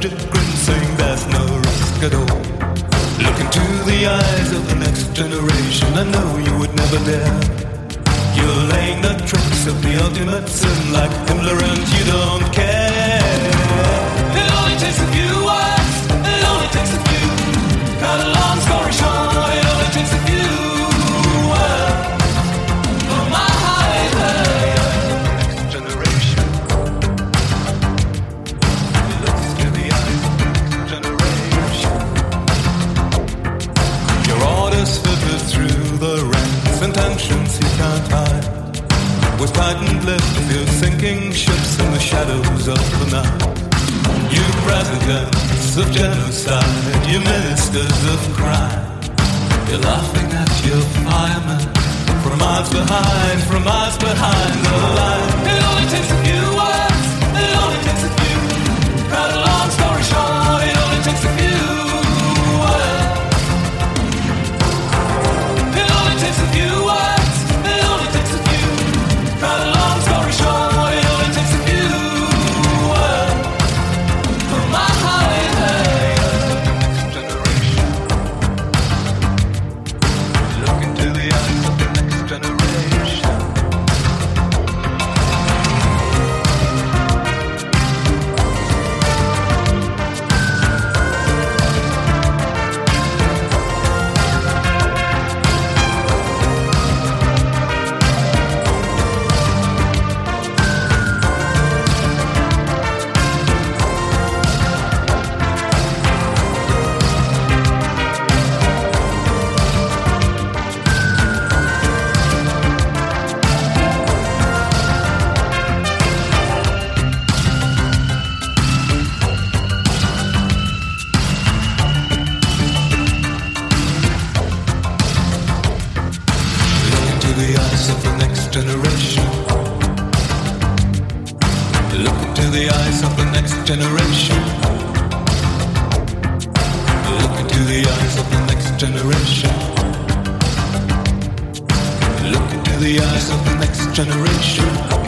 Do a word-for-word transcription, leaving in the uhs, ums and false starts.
did grin, saying there's no risk at all. Look into the eyes of the next generation, I know you would never dare. You're laying the tricks of the ultimate sin like Himmler and you don't care. It only takes a few words, it only takes a few. Cut a long story short, it only takes a few words. For my next generation. It looks to the eyes of the next generation. Your orders filter through the ranks, intentions he can't hide. With tightened lips, you're sinking ships in the shadows of the night. You presidents of genocide, you ministers of crime. You're laughing at your firemen from miles behind, from miles behind the line. It only takes a few words, it only takes a few. Cut a long story short, it only takes a few words. It only takes a few words, it only takes a few. Cut a long story short, it only takes a few words. For my holiday, next generation. Look into the eyes of the next generation. Look into the eyes of the next generation. Look into the eyes of the next generation. Look into the eyes of the next generation.